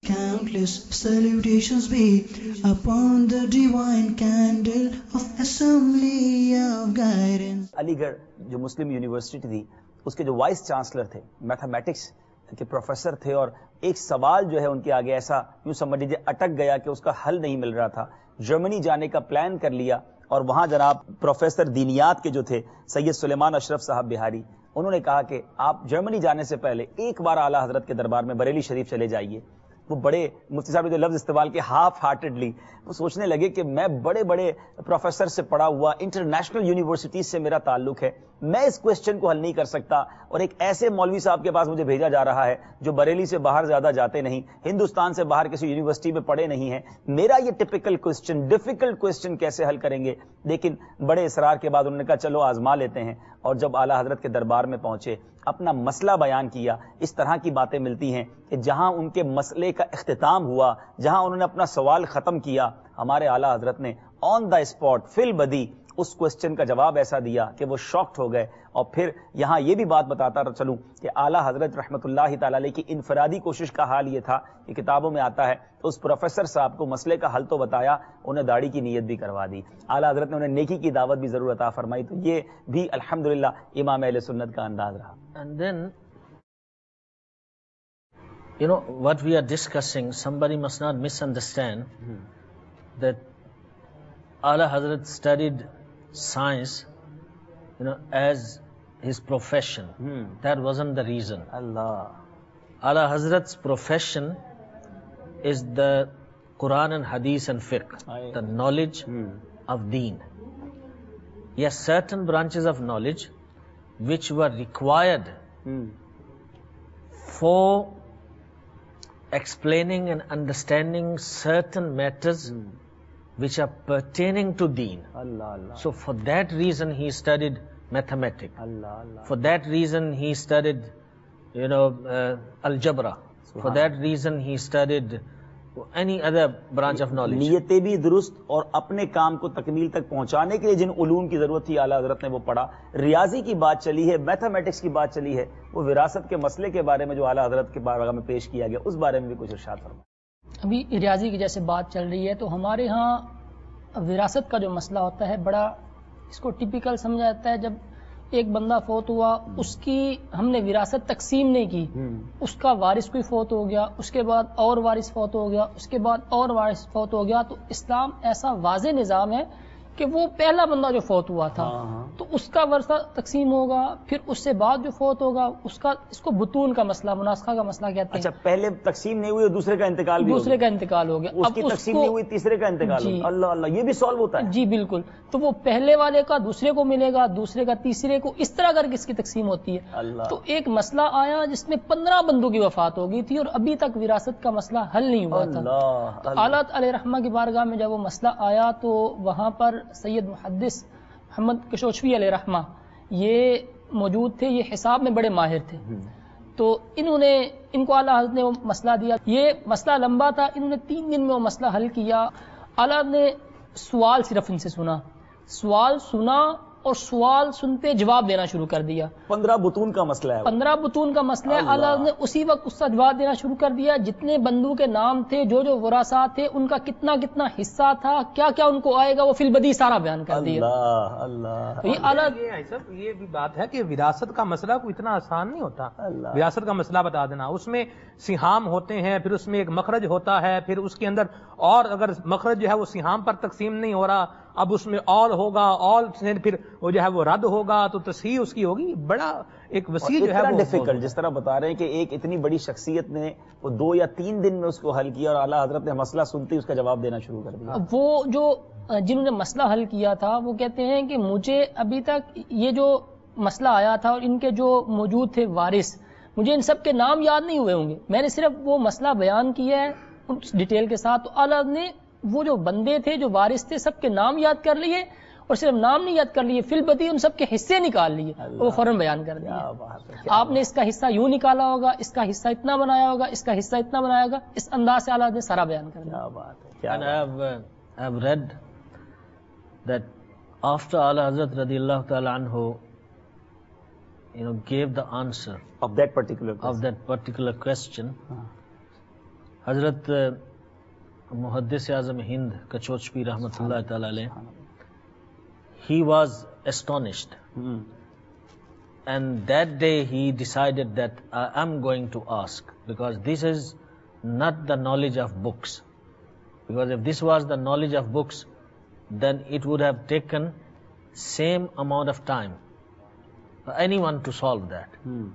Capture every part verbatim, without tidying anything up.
Countless salutations be upon the divine candle of assembly of guidance. علی گڑھ جو مسلم university تھی اس کے جو وائس چانسلر تھے میتھمیٹکس کے پروفیسر تھے، اور ایک سوال جو ہے ان کے آگے ایسا یوں سمجھ لیجیے اٹک گیا کہ اس کا حل نہیں مل رہا تھا. جرمنی جانے کا پلان کر لیا، اور وہاں جناب پروفیسر دینیات کے جو تھے سید سلیمان اشرف صاحب بہاری، انہوں نے کہا کہ آپ جرمنی جانے سے پہلے ایک بار اعلیٰ حضرت کے دربار میں بریلی شریف چلے جائیے. وہ بڑے مفتی صاحب نے جو لفظ استعمال کے ہاف ہارٹڈلی، وہ سوچنے لگے کہ میں بڑے بڑے پروفیسر سے پڑھا ہوا، انٹرنیشنل یونیورسٹیز سے میرا تعلق ہے، میں اس کوشچن کو حل نہیں کر سکتا، اور ایک ایسے مولوی صاحب کے پاس مجھے بھیجا جا رہا ہے جو بریلی سے باہر زیادہ جاتے نہیں، ہندوستان سے باہر کسی یونیورسٹی میں پڑھے نہیں ہیں، میرا یہ ٹپیکل کوشچن، ڈیفیکلٹ کوشچن کیسے حل کریں گے؟ لیکن بڑے اصرار کے بعد انہوں نے کہا چلو آزما لیتے ہیں. اور جب اعلیٰ حضرت کے دربار میں پہنچے، اپنا مسئلہ بیان کیا. اس طرح کی باتیں ملتی ہیں کہ جہاں ان کے مسئلے کا اختتام ہوا، جہاں انہوں نے اپنا سوال ختم کیا، ہمارے اعلیٰ حضرت نے آن دا اسپاٹ فی البدی اس کوشچن کا جواب ایسا دیا کہ وہ شاکڈ ہو گئے. اور پھر یہاں یہ بھی بات بتاتا چلوں کہ اعلیٰ حضرت رحمۃ اللہ تعالی علیہ کی انفرادی کوشش کا حال یہ تھا کہ کتابوں میں آتا ہے تو اس پروفیسر صاحب کو مسئلے کا حل تو بتایا، انہیں داڑھی کی نیت بھی کروا دی. اعلیٰ حضرت نے انہیں نیکی کی دعوت بھی ضرور عطا فرمائی. تو یہ بھی الحمدللہ امام اہل سنت کا انداز رہا. And then, you know, what we are discussing, somebody must not misunderstand hmm. that Ala Hazrat studied science, you know, as his profession. Hmm. That wasn't the reason. Allah. Ala Hazrat's profession is the Quran and Hadith and Fiqh, Aye. the knowledge hmm. of Deen. Yes, certain branches of knowledge which were required hmm. for explaining and understanding certain matters hmm. which are pertaining to Deen. Allah, Allah. So for that reason he studied mathematics. Allah, Allah. For that reason he studied, you know, uh, algebra. For that reason he studied any other branch of knowledge. نیتیں بھی درست اور اپنے کام کو تکمیل تک پہنچانے کے لیے جن علوم کی ضرورت تھی اعلیٰ حضرت نے وہ پڑھا. ریاضی کی بات چلی ہے، میتھمیٹکس کی بات چلی ہے، وہ وراثت کے مسئلے کے بارے میں جو اعلیٰ حضرت کے بارگاہ میں پیش کیا گیا اس بارے میں بھی کچھ ارشاد فرمائیں. ابھی ریاضی کی جیسے بات چل رہی ہے تو ہمارے ہاں وراثت کا جو مسئلہ ہوتا ہے بڑا اس کو ٹپیکل سمجھا جاتا ہے. جب ایک بندہ فوت ہوا، اس کی ہم نے وراثت تقسیم نہیں کی، اس کا وارث کوئی فوت ہو گیا، اس کے بعد اور وارث فوت ہو گیا، اس کے بعد اور وارث فوت ہو گیا، تو اسلام ایسا واضح نظام ہے کہ وہ پہلا بندہ جو فوت ہوا تھا تو اس کا ورثہ تقسیم ہوگا، پھر اس سے بعد جو فوت ہوگا اس کا، اس کو بطون کا مسئلہ، مناسخہ کا مسئلہ کہتے ہیں. اچھا، پہلے تقسیم نہیں ہوئی اور دوسرے کا انتقال بھی دوسرے کا انتقال ہو گیا، اس کی تقسیم نہیں ہوئی، تیسرے کا انتقال ہو. اللہ اللہ، یہ بھی سالو ہوتا ہے. جی بالکل. تو وہ پہلے والے کا دوسرے کو ملے گا، دوسرے کا تیسرے کو، اس طرح کر کے اس کی تقسیم ہوتی ہے. تو ایک مسئلہ آیا جس میں پندرہ بندوں کی وفات ہو گئی تھی اور ابھی تک وراثت کا مسئلہ حل نہیں ہوا تھا. تو اعلیٰ علیہ رحمہ کی بارگاہ میں جب وہ مسئلہ آیا تو وہاں پر سید محدث محمد کشوچوی علیہ رحمہ یہ موجود تھے، یہ حساب میں بڑے ماہر تھے. تو انہوں نے، ان کو اعلیٰ حضرت نے وہ مسئلہ دیا. یہ مسئلہ لمبا تھا، انہوں نے تین دن میں وہ مسئلہ حل کیا. اعلیٰ نے سوال صرف ان سے سنا، سوال سنا اور سوال سنتے جواب دینا شروع کر دیا. پندرہ بطون کا مسئلہ ہے، پندرہ بطون کا مسئلہ ہے. اعلیٰ نے اسی وقت اس کا جواب دینا شروع کر دیا. جتنے بندوں کے نام تھے، جو جو وراثات تھے، ان کا کتنا کتنا حصہ تھا، کیا کیا ان کو آئے گا، وہ فی البدی سارا بیان کر دیا. اللہ اللہ. یہ اعلیٰ یہ بھی بات ہے کہ وراثت کا مسئلہ کوئی اتنا آسان نہیں ہوتا. وراثت کا مسئلہ بتا دینا، اس میں سہام ہوتے ہیں، پھر اس میں ایک مخرج ہوتا ہے، پھر اس کے اندر اور اگر مخرج جو ہے وہ سہام پر تقسیم نہیں ہو رہا، اب اس میں اور ہوگا، اور پھر وہ جو ہے وہ رد ہوگا تو تصحیح اس کی ہوگی. بڑا ایک وسیع جو ہے وہ ڈیفیکلٹ، جس طرح بتا رہے ہیں کہ ایک اتنی بڑی شخصیت نے وہ دو یا تین دن میں اس کو حل کیا اور اعلیٰ حضرت نے مسئلہ سنتے اس کا جواب دینا شروع کر دیا. وہ جو جنہوں نے مسئلہ حل کیا تھا وہ کہتے ہیں کہ مجھے ابھی تک یہ جو مسئلہ آیا تھا اور ان کے جو موجود تھے وارث، مجھے ان سب کے نام یاد نہیں ہوئے ہوں گے. میں نے صرف وہ مسئلہ بیان کیا ہے ڈیٹیل کے ساتھ. تو اعلیٰ نے وہ جو بندے تھے، جو وارث تھے، سب کے نام یاد کر لیے، اور صرف نام نہیں یاد کر لیے، فی البدی ان سب کے حصے نکال لیے، وہ فوراً بیان کر دیا. آپ نے اس کا حصہ یوں نکالا ہوگا، اس کا حصہ اتنا بنایا ہوگا، اس کا حصہ اتنا بنایا ہوگا. اس انداز سے اعلیٰ نے سارا بیان کر دیا. And I have, uh, I have read that after Ala Hazrat radiallahu ta'ala anhu, you know, gave the answer of that particular question. of that particular question, uh-huh. حضرت محدث اعظم ہند کچوچپی رحمۃ اللہ تعالی علیہ, he was astonished, and that day he decided that I am going to ask, because this is not the knowledge of books, because if this was the knowledge of books, then it would have taken same amount of time for anyone to solve that. hmm.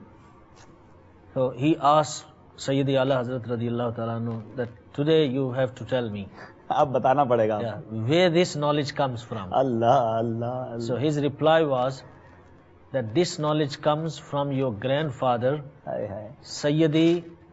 So he asked Sayyidi Ala Hazrat radiyallahu ta'ala anhu that today you have to tell me, اب بتانا پڑے گا, yeah, where this knowledge comes from. Allah Allah. So his reply was that this knowledge comes from your grandfather Sayyidi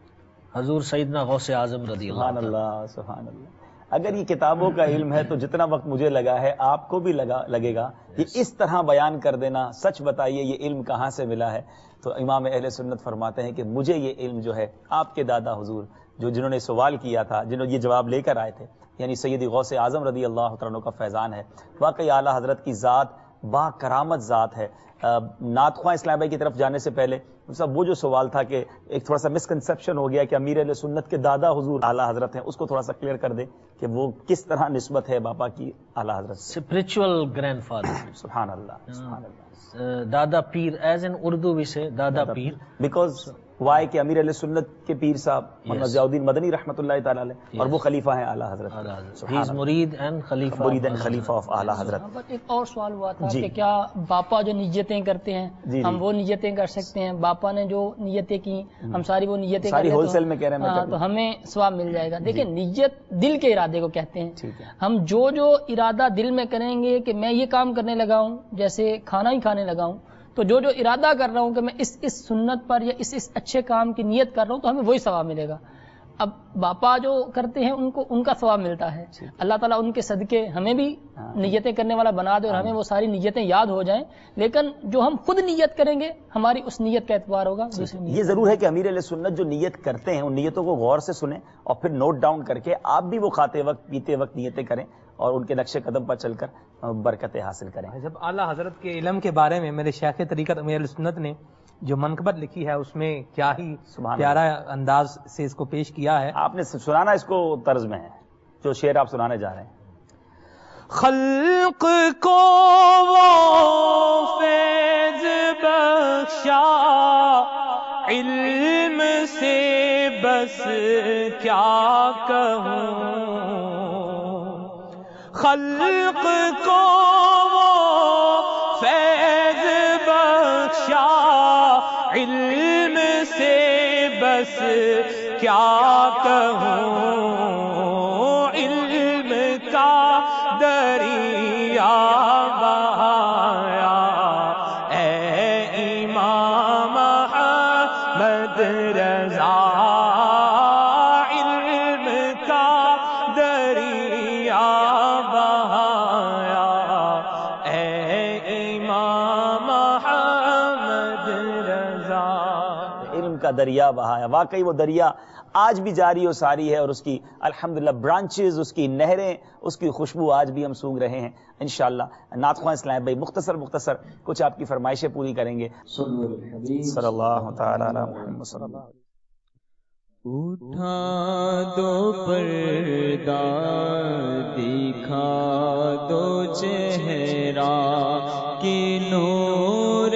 حضور سیدنا غوث اعظم رضی اللہ. سبحان اللہ سبحان اللہ. اگر یہ کتابوں کا علم ہے تو جتنا وقت مجھے لگا ہے آپ کو بھی لگا لگے گا. یہ اس طرح بیان کر دینا, سچ بتائیے یہ علم کہاں سے ملا ہے. تو امام اہل سنت فرماتے ہیں کہ مجھے یہ علم جو ہے آپ کے دادا حضور جو جنہوں نے سوال کیا تھا, جنہوں نے یہ جواب لے کر آئے تھے, یعنی سیدی غوث اعظم رضی اللہ تعالیٰ عنہ کا فیضان ہے. واقعی اعلیٰ حضرت کی ذات با کرامت ذات ہے. نعت خواں اسلام بھائی کی طرف جانے سے پہلے صاحب وہ جو سوال تھا کہ ایک تھوڑا سا مسکنسپشن ہو گیا کہ امیر اہل سنت کے دادا حضور اعلیٰ حضرت ہیں, اس کو تھوڑا سا کلیئر کر دے کہ وہ کس طرح نسبت ہے باپا کی اعلیٰ حضرت سے. Spiritual grand father. سبحان اللہ سبحان اللہ. دادا پیر, ایز ان اردو وی سے دادا پیر, بیکاز وائی کہ امیر علیہ سنت کے پیر صاحب محمد ضیاء الدین مدنی رحمۃ اللہ تعالی علیہ, اور وہ خلیفہ ہیں اعلیٰ حضرت. ہی از مرید اینڈ خلیفہ, مرید اینڈ خلیفہ آف اعلیٰ حضرت. ایک اور سوال ہوا تھا کہ کیا باپا جو نیتیں کرتے ہیں ہم وہ نیتیں کر سکتے ہیں؟ باپا نے جو نیتیں کی ہم ساری وہ نیتیں ساری ہول سیل میں کہہ رہے ہیں تو ہمیں ثواب مل جائے گا. دیکھیں نیت دل کے ارادے کو کہتے ہیں. ہم جو جو ارادہ دل میں کریں گے کہ میں یہ کام کرنے لگا ہوں, جیسے کھانا ہی کھانے لگا ہوں, تو جو جو ارادہ کر رہا ہوں کہ میں اس اس سنت پر یا اس اس اچھے کام کی نیت کر رہا ہوں تو ہمیں وہی ثواب ملے گا. اب باپا جو کرتے ہیں ان کو ان کا ثواب ملتا ہے. اللہ تعالیٰ ان کے صدقے ہمیں بھی نیتیں کرنے والا بنا دے اور ہمیں وہ ساری نیتیں یاد ہو جائیں. لیکن جو ہم خود نیت کریں گے ہماری اس نیت کا اعتبار ہوگا. یہ ضرور ہے کہ امیر علیہ سنت جو نیت کرتے ہیں ان نیتوں کو غور سے سنیں اور پھر نوٹ ڈاؤن کر کے آپ بھی وہ کھاتے وقت پیتے وقت نیتیں کریں اور ان کے نقش قدم پر چل کر برکتیں حاصل کریں. جب اعلیٰ حضرت کے علم کے بارے میں میرے شیخ طریقت امیر علیہ سنت نے جو منقبت لکھی ہے اس میں کیا ہی پیارا انداز سے اس کو پیش کیا ہے. آپ نے سنانا اس کو طرز میں ہے جو شعر آپ سنانے جا رہے ہیں. خلق کو وہ فیض بخشا علم سے بس کیا کہوں, خلق کو وہ فیض بخشا علم سے بس کیا کہوں, علم کا دریا بہایا اے امام احمد رضا, علم کا دریا بہایا اے امام احمد رضا. علم کا دریا بہایا, واقعی وہ دریا آج بھی جاری و ساری ہے اور اس کی الحمدللہ برانچز, اس کی نہریں, اس کی خوشبو آج بھی ہم سونگ رہے ہیں. انشاءاللہ نعت خواں اسلام بھائی مختصر مختصر کچھ آپ کی فرمائشیں پوری کریں گے. صلی اللہ تعالی علی محمد صلی اللہ علیہ وسلم. اٹھا دو پردہ دکھا دو چہرہ کہ نور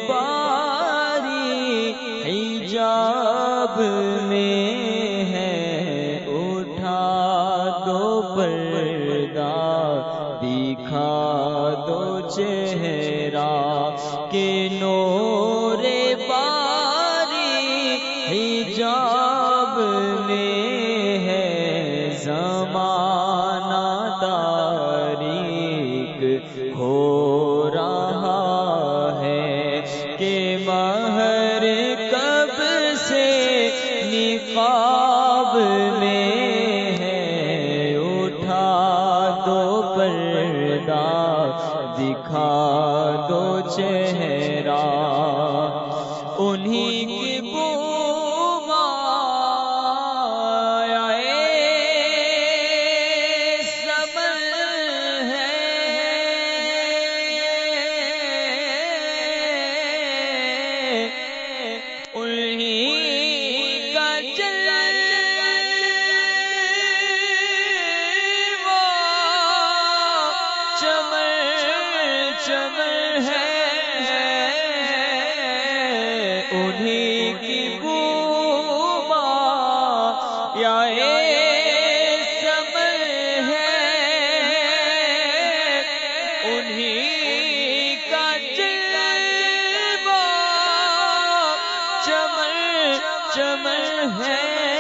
باری حجاب میں ہے, اٹھا دو پردہ دکھا دو چہرہ کہ نور باری حجاب میں ہے, زمانہ تاریک ہو رہا ہے کہ مہر کب سے نقاب میں ہے, اٹھا دو پردہ دکھا دو چہرہ انہی کی بو سمر ہے انہی کا جلوہ چمر چمر ہے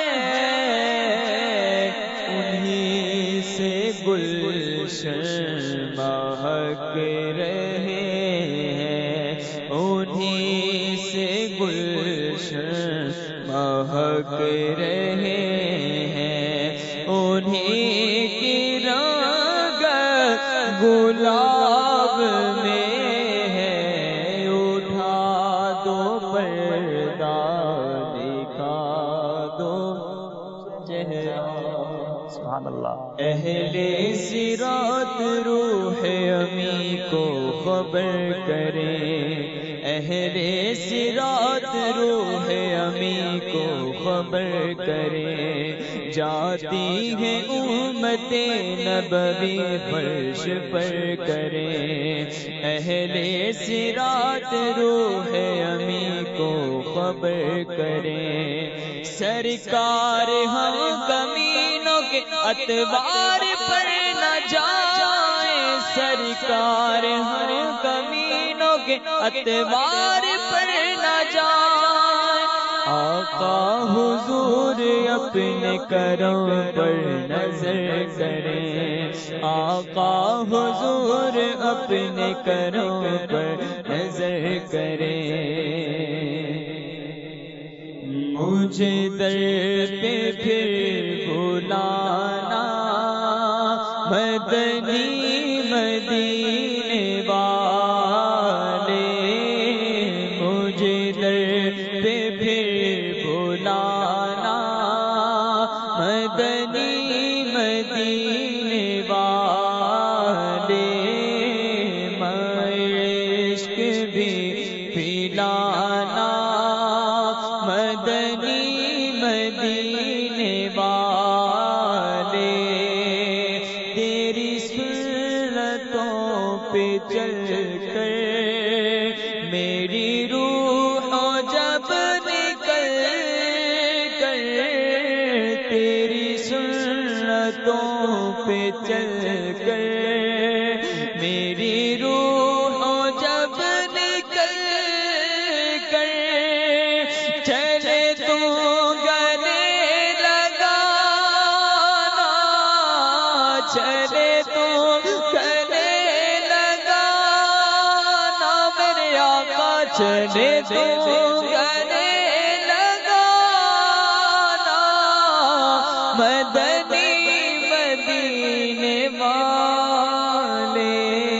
انہی سے گلشن مہک رہے ہیں انہی سے گلشن مہک رہے ہیں انہی کی رنگ گلاب میں ہے اٹھا دو پردہ دکھا دو چہرہ سبحان اللہ. اہل صراط روح امی کو خبر کریں اہل صراط روح امی کو خبر کریں جاتی ہے امت نبوی فرش پر کریں اہل صراط روح امی کو خبر کریں سرکار ہم کمینوں کے اتوار پر نہ جائیں سرکار ہم کمینوں کے اتوار پر نہ جائیں آقا حضور اپنے کرم پر نظر کریں آقا حضور اپنے کرم پر نظر کریں مجھے در پہ پھر بلانا مدنی مدینے والے مجھے در پہ پھر بلانا مدنی مدینے والے عشق بھی پلانا مدنی مدینے والے تیری سنتوں پہ چل کر میری روح جب نکل کر تیری سنتوں پہ چل کر میری روح جب نکل کر چلے تو گلے لگانا چلے تو گلے لگانا میرے آقا چلے تو گلے لگانا مدنی مدینے والے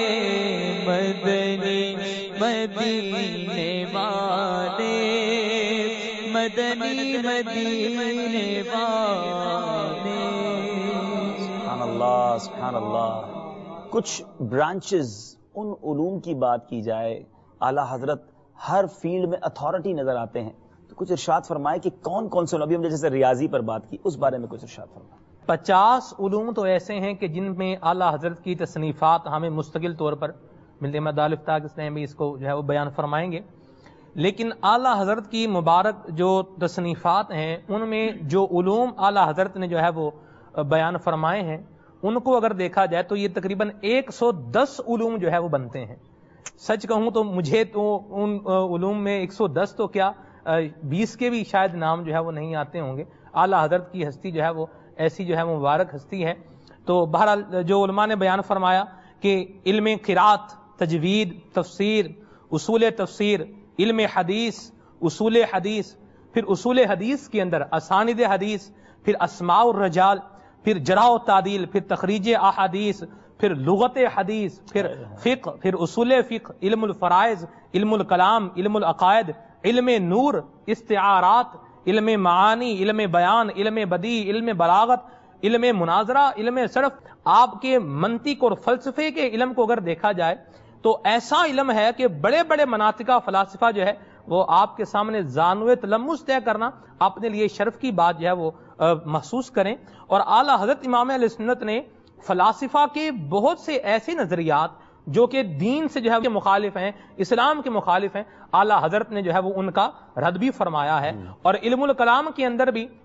مدنی مدینے والے مدنی مدینے والے سبحان اللہ سبحان اللہ. کچھ برانچز ان علوم کی بات کی جائے اعلیٰ حضرت ہر فیلڈ میں اتھارٹی نظر آتے ہیں تو کچھ ارشاد فرمائے کہ کون کون سے علوم ابھی ہم نے جیسے ریاضی پر بات کی اس بارے میں کچھ ارشاد فرمائے. پچاس علوم تو ایسے ہیں کہ جن میں اعلیٰ حضرت کی تصنیفات ہمیں مستقل طور پر ملتے ہیں دارالفتاح اس نے بھی اس کو جو ہے وہ بیان فرمائیں گے لیکن اعلیٰ حضرت کی مبارک جو تصنیفات ہیں ان میں جو علوم اعلیٰ حضرت نے جو ہے وہ بیان فرمائے ہیں ان کو اگر دیکھا جائے تو یہ تقریباً ایک سو دس علوم جو ہے وہ بنتے ہیں. سچ کہوں تو مجھے تو ان علوم میں ایک سو دس تو کیا بیس کے بھی شاید نام جو ہے وہ نہیں آتے ہوں گے. اعلیٰ حضرت کی ہستی جو ہے وہ ایسی جو ہے مبارک ہستی ہے. تو بہرحال جو علماء نے بیان فرمایا کہ علم قرات تجوید تفسیر اصول تفسیر علم حدیث اصول حدیث پھر اصول حدیث کے اندر اسانید حدیث پھر اسماء الرجال پھر جرح و تعدیل پھر تخریج احادیث پھر لغت حدیث پھر فقہ پھر اصول فقہ علم الفرائض علم الکلام علم العقائد علم نور استعارات علم معانی علم بیان علم بدیع علم بلاغت علم مناظرہ علم صرف. آپ کے منطق اور فلسفے کے علم کو اگر دیکھا جائے تو ایسا علم ہے کہ بڑے بڑے مناطقہ فلاسفہ جو ہے وہ آپ کے سامنے زانوِ تلمس طے کرنا اپنے لیے شرف کی بات جو ہے وہ محسوس کریں. اور اعلیٰ حضرت امام علیہ سنت نے فلاسفہ کے بہت سے ایسے نظریات جو کہ دین سے جو ہے مخالف ہیں اسلام کے مخالف ہیں اعلیٰ حضرت نے جو ہے وہ ان کا رد بھی فرمایا ہے. اور علم الکلام کے اندر بھی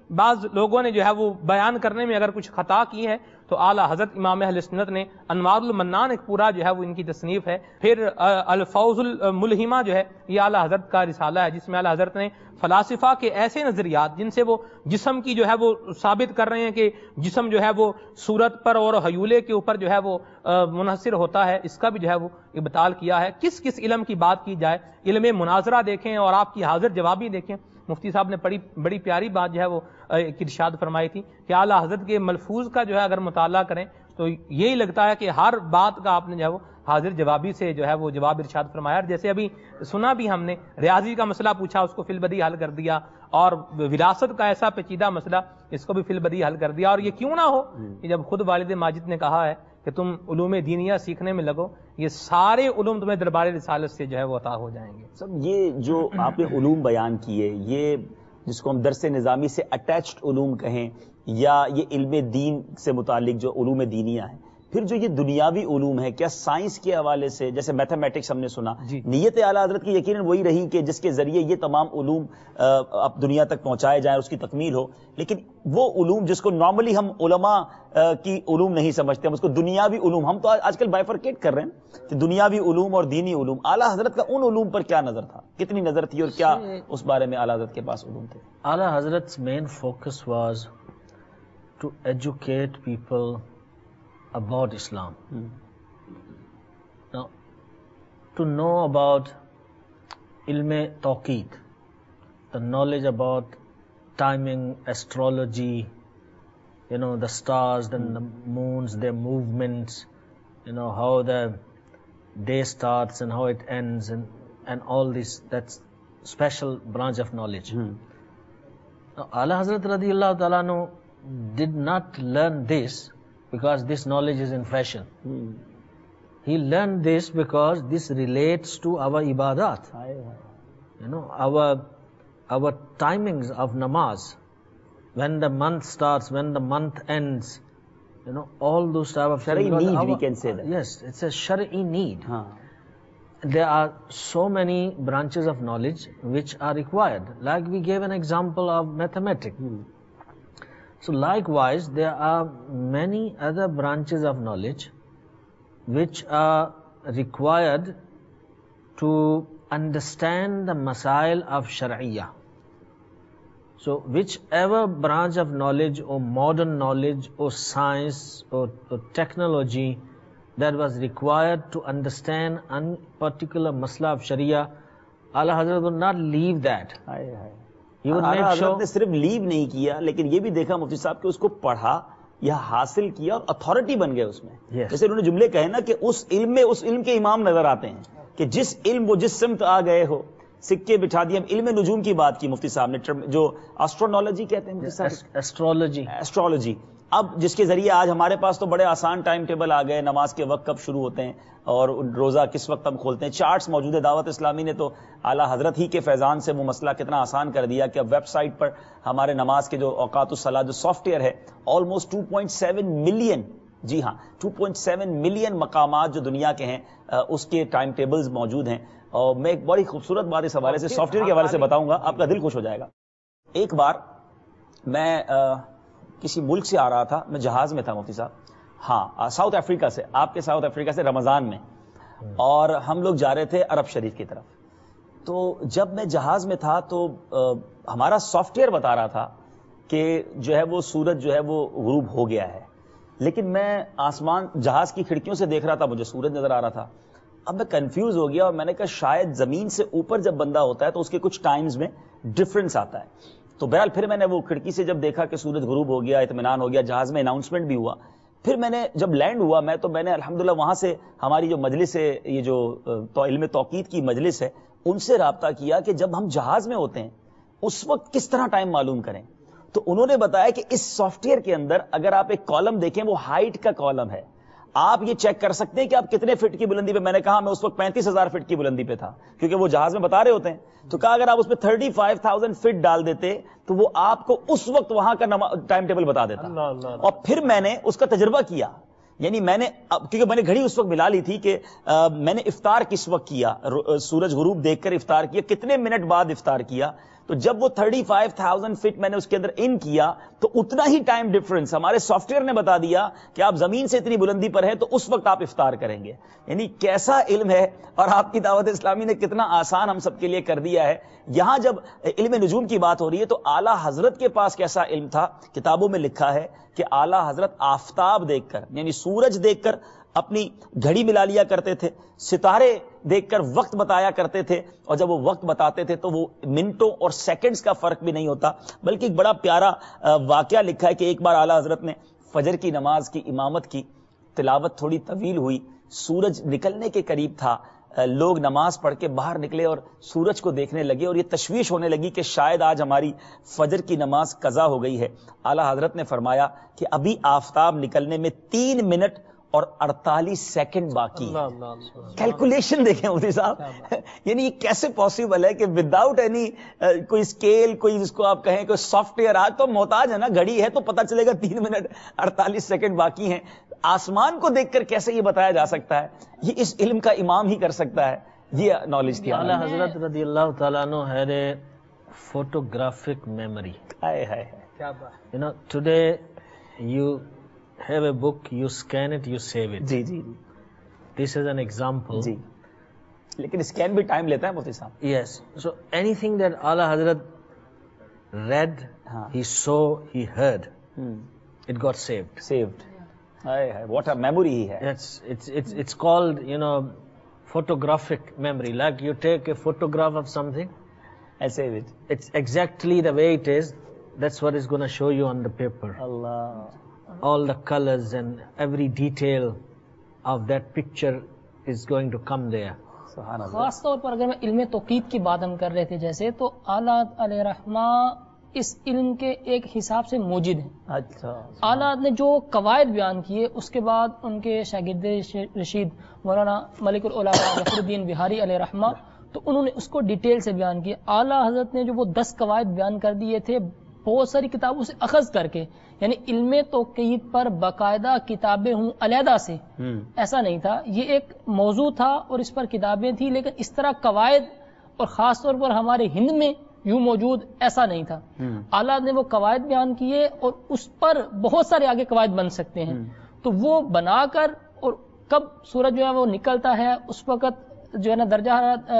بعض لوگوں نے جو ہے وہ بیان کرنے میں اگر کچھ خطا کی ہے تو اعلیٰ حضرت امام اہل سنت نے انوار المنان ایک پورا جو ہے وہ ان کی تصنیف ہے. پھر الفوز الملہمہ جو ہے یہ اعلیٰ حضرت کا رسالہ ہے جس میں اعلیٰ حضرت نے فلاسفہ کے ایسے نظریات جن سے وہ جسم کی جو ہے وہ ثابت کر رہے ہیں کہ جسم جو ہے وہ صورت پر اور حیولے کے اوپر جو ہے وہ منحصر ہوتا ہے، اس کا بھی جو ہے وہ ابطال کیا ہے. کس کس علم کی بات کی جائے، علم مناظرہ دیکھیں اور آپ کی حاضر جوابی دیکھیں. مفتی صاحب نے بڑی بڑی پیاری بات جو ہے وہ ارشاد فرمائی تھی کہ اعلیٰ حضرت کے ملفوظ کا جو ہے اگر مطالعہ کریں تو یہی لگتا ہے کہ ہر بات کا آپ نے جو ہے وہ حاضر جوابی سے جو ہے وہ جواب ارشاد فرمایا. جیسے ابھی سنا بھی ہم نے، ریاضی کا مسئلہ پوچھا، اس کو فی البدی حل کر دیا، اور وراثت کا ایسا پیچیدہ مسئلہ، اس کو بھی فی البدی حل کر دیا. اور یہ کیوں نہ ہو کہ جب خود والد ماجد نے کہا ہے کہ تم علوم دینیہ سیکھنے میں لگو، یہ سارے علوم تمہیں دربار رسالت سے جو ہے وہ عطا ہو جائیں گے. سب یہ جو آپ نے علوم بیان کیے، یہ جس کو ہم درس نظامی سے اٹیچڈ علوم کہیں یا یہ علم دین سے متعلق جو علوم دینیہ ہیں، پھر جو یہ دنیاوی علوم ہے، کیا سائنس کے حوالے سے جیسے میتھمیٹکس ہم نے سنا، جی. نیت اعلیٰ حضرت کی یقیناً وہی رہی کہ جس کے ذریعے یہ تمام علوم اب دنیا تک پہنچائے جائیں، اس کی تکمیل ہو. لیکن وہ علوم جس کو نارملی ہم علماء کی علوم نہیں سمجھتے، ہم اس کو دنیاوی علوم، ہم تو آج کل بائفرکیٹ کر رہے ہیں کہ دنیاوی علوم اور دینی علوم. اعلیٰ حضرت کا ان علوم پر کیا نظر تھا، کتنی نظر تھی، اور کیا اس بارے میں اعلیٰ حضرت کے پاس علوم تھے؟ اعلیٰ حضرت's main focus was to educate people about Islam. Hmm. Now, to know about ilm tawqeed, the knowledge about timing, astrology, you know, the stars, then the moons, their movements, you know, how the day starts and how it ends, and, and all this, that's special branch of knowledge. Hmm. Now, A'la Hazrat radiyallahu ta'ala anhu did not learn this because this knowledge is in fashion. Hmm. He learned this because this relates to our ibadat. Aye, aye. You know, our our timings of namaz, when the month starts, when the month ends, you know, all those type of Shar'i need, our, we can say that. Yes, it's a Shar'i need. Huh. There are so many branches of knowledge which are required. Like we gave an example of mathematics. Hmm. So likewise, there are many other branches of knowledge which are required to understand the masail of Shar'iyyah. So whichever branch of knowledge or modern knowledge or science or, or technology that was required to understand a particular masla of Sharia, A'la Hazrat would not leave that. Aye, aye. اعلیٰ حضرت نے صرف لیو نہیں کیا، لیکن یہ بھی دیکھا مفتی صاحب کہ اس کو پڑھا یا حاصل کیا اور اتھارٹی بن گئے اس میں. yes. جیسے انہوں نے جملے کہے نا کہ اس علم میں اس علم کے امام نظر آتے ہیں کہ جس علم وہ جس سمت آ گئے ہو سکے بٹھا دیے. علم نجوم کی بات کی مفتی صاحب نے، جو اسٹرونالوجی کہتے ہیں، ایسٹرولوجی ایسٹرولوجی اب جس کے ذریعے آج ہمارے پاس تو بڑے آسان ٹائم ٹیبل آ گئے، نماز کے وقت کب شروع ہوتے ہیں اور روزہ کس وقت ہم کھولتے ہیں، چارٹس موجود ہے. دعوت اسلامی نے تو اعلیٰ حضرت ہی کے فیضان سے وہ مسئلہ کتنا آسان کر دیا کہ اب ویب سائٹ پر ہمارے نماز کے جو اوقات الصلاۃ جو سافٹ ویئر ہے، almost two point seven million, جی ہاں ٹو پوائنٹ سیون ملین مقامات جو دنیا کے ہیں اس کے ٹائم ٹیبلز موجود ہیں. اور میں ایک بڑی خوبصورت بات اس حوالے سے سافٹ ویئر کے حوالے سے بتاؤں گا، آپ کا دل خوش ہو جائے گا. ایک بار میں کسی ملک سے آ رہا تھا، میں جہاز میں تھا مفتی صاحب، ہاں ساؤتھ افریقہ سے، آپ کے ساؤتھ افریقہ سے، رمضان میں، اور ہم لوگ جا رہے تھے عرب شریف کی طرف. تو جب میں جہاز میں تھا تو ہمارا سافٹ ویئر بتا رہا تھا کہ جو ہے وہ سورج جو ہے وہ غروب ہو گیا ہے، لیکن میں آسمان جہاز کی کھڑکیوں سے دیکھ رہا تھا، مجھے سورج نظر آ رہا تھا. اب میں کنفیوز ہو گیا اور میں نے کہا شاید زمین سے اوپر جب بندہ ہوتا ہے تو اس کے کچھ ٹائمز میں ڈفرنس آتا ہے. تو بہرحال پھر میں نے وہ کھڑکی سے جب دیکھا کہ سورج غروب ہو گیا، اطمینان ہو گیا، جہاز میں اناؤنسمنٹ بھی ہوا. پھر میں نے جب لینڈ ہوا میں تو میں نے الحمدللہ وہاں سے ہماری جو مجلس ہے، یہ جو تو علم توقید کی مجلس ہے، ان سے رابطہ کیا کہ جب ہم جہاز میں ہوتے ہیں اس وقت کس طرح ٹائم معلوم کریں. تو انہوں نے بتایا کہ اس سافٹ ویئر کے اندر اگر آپ ایک کالم دیکھیں وہ ہائٹ کا کالم ہے، آپ یہ چیک کر سکتے ہیں کہ آپ کتنے فٹ کی بلندی پہ. میں نے کہا میں اس وقت پینتیس ہزار فٹ کی بلندی پہ تھا، کیونکہ وہ جہاز میں بتا رہے ہوتے ہیں. تو کہا اگر آپ اس پہ تھرٹی فائیو تھاؤزینڈ فٹ ڈال دیتے تو وہ آپ کو اس وقت وہاں کا ٹائم ٹیبل بتا دیتا. اللہ اللہ اللہ. اور پھر میں نے اس کا تجربہ کیا، یعنی میں نے کیونکہ میں نے گھڑی اس وقت ملا لی تھی کہ میں نے افطار کس وقت کیا، سورج غروب دیکھ کر افطار کیا، کتنے منٹ بعد افطار کیا. تو جب وہ تھرٹی فائیو تھاؤزینڈ فٹ میں نے اس کے اندر ان کیا تو اتنا ہی ٹائم ڈفرنس ہمارے سافٹ ویئر نے بتا دیا کہ آپ زمین سے اتنی بلندی پر ہیں تو اس وقت آپ افطار کریں گے. یعنی کیسا علم ہے, اور آپ کی دعوت اسلامی نے کتنا آسان ہم سب کے لیے کر دیا ہے. یہاں جب علم نجوم کی بات ہو رہی ہے تو اعلیٰ حضرت کے پاس کیسا علم تھا. کتابوں میں لکھا ہے کہ اعلیٰ حضرت آفتاب دیکھ کر, یعنی سورج دیکھ کر اپنی گھڑی ملا لیا کرتے تھے, ستارے دیکھ کر وقت بتایا کرتے تھے, اور جب وہ وقت بتاتے تھے تو وہ منٹوں اور سیکنڈز کا فرق بھی نہیں ہوتا. بلکہ ایک بڑا پیارا واقعہ لکھا ہے کہ ایک بار اعلیٰ حضرت نے فجر کی نماز کی امامت کی, تلاوت تھوڑی طویل ہوئی, سورج نکلنے کے قریب تھا, لوگ نماز پڑھ کے باہر نکلے اور سورج کو دیکھنے لگے, اور یہ تشویش ہونے لگی کہ شاید آج ہماری فجر کی نماز قضا ہو گئی ہے. اعلیٰ حضرت نے فرمایا کہ ابھی آفتاب نکلنے میں تین منٹ اور اڑتالیس سیکنڈ باقی. کیلکولیشن دیکھیں مفتی صاحب, یعنی یہ کیسے پاسبل ہے کہ وداؤٹ اینی کوئی اسکیل, کوئی جس کو آپ کہیں کوئی سافٹ ویئر, آج تو محتاج ہے نا, گھڑی ہے تو پتہ چلے گا تین منٹ اڑتالیس سیکنڈ باقی ہیں. آسمان کو دیکھ کر کیسے یہ بتایا جا سکتا ہے؟ یہ اس علم کا امام ہی کر سکتا ہے. یہ نالج تھی. اعلیٰ حضرت رضی اللہ تعالیٰ عنہ had a photographic memory. ہائے ہائے, کیا بات. You know, today you have a book, you scan it, you save it. G G This is an example. جی, لیکن اسکین بھی ٹائم لیتا ہے مفتی صاحب. Yes. So anything that Ala Hazrat read, ہاں. he saw, he heard, it got saved. Saved. Hi hi, what a memory he had. It's it's it's it's called, you know, photographic memory. Like you take a photograph of something, And save it. it's exactly the way it is. That's what is going to show you on the paper. Allah. All the colors and every detail of that picture is going to come there. سبحان اللہ. خاص طور پر اگر میں علم توقید کی بات ہم کر رہے تھے جیسے, تو اعلیٰ علیہ رحمہ اس علم کے ایک حساب سے موجد ہیں. اچھا. اعلیٰ نے جو قواعد بیان کیے, اس کے بعد ان کے شاگرد رشید مولانا ملک العلماء ظفر الدین بہاری علیہ رحمہ, تو انہوں نے اس کو ڈیٹیل سے بیان کیا. اعلیٰ حضرت نے جو وہ دس قواعد بیان کر دیے تھے بہت ساری کتابوں سے اخذ کر کے, یعنی علم توقید پر باقاعدہ کتابیں ہوں علیحدہ سے, ایسا نہیں تھا. یہ ایک موضوع تھا اور اس پر کتابیں تھیں, لیکن اس طرح قواعد اور خاص طور پر ہمارے ہند میں یوں موجود ایسا نہیں تھا. اعلیٰ نے وہ قواعد بیان کیے اور اس پر بہت سارے آگے قواعد بن سکتے ہیں, تو وہ بنا کر, اور کب سورج جو ہے وہ نکلتا ہے اس وقت جو ہے نا درجہ